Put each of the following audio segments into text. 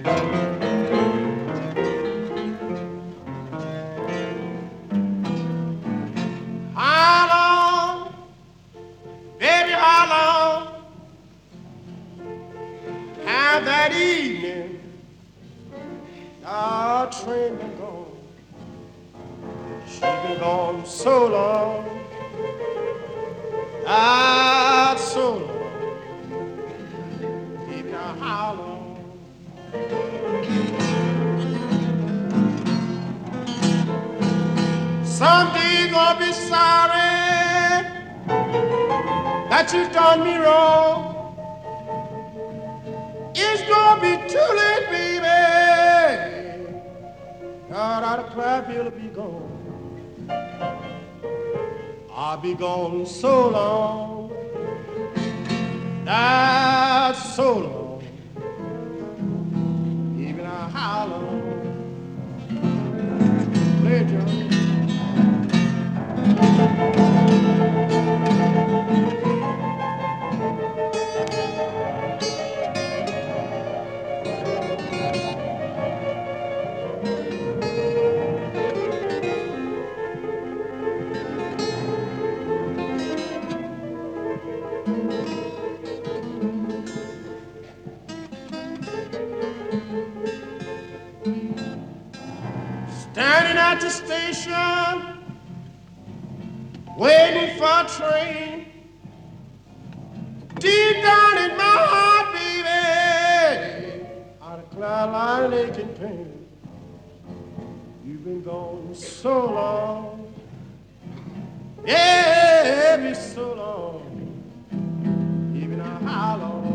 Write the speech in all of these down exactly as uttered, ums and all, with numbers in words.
How long, baby, how long have that evening our train been gone? She been gone so long, ah, so long, baby, now how long? Someday you're gonna be sorry that you done me wrong. It's gonna be too late, baby. God, out of Clyde'll be gone. I'll be gone so long, that's so long. Even a how long? Play, John. Standing at the station, waiting for a train. Deep down in my heart, baby, out of cloud line aching pain. You've been gone so long, yeah, be so long, even how long.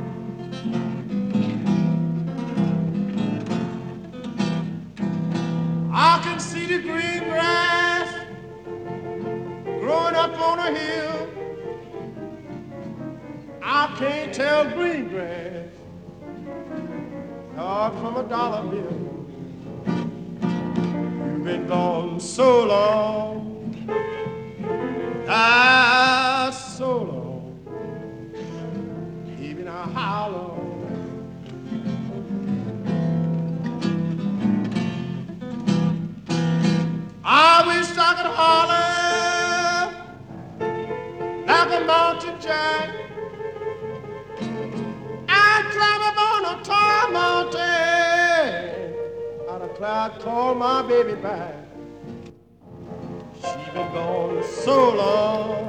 I can see the green grass growing up on a hill. I can't tell green grass not from a dollar bill. You've been gone so long, ah, so long, even how long. I wish I could holler like a mountain jack and climb up on a tall mountain. Out of cloud, call my baby back. She been gone so long.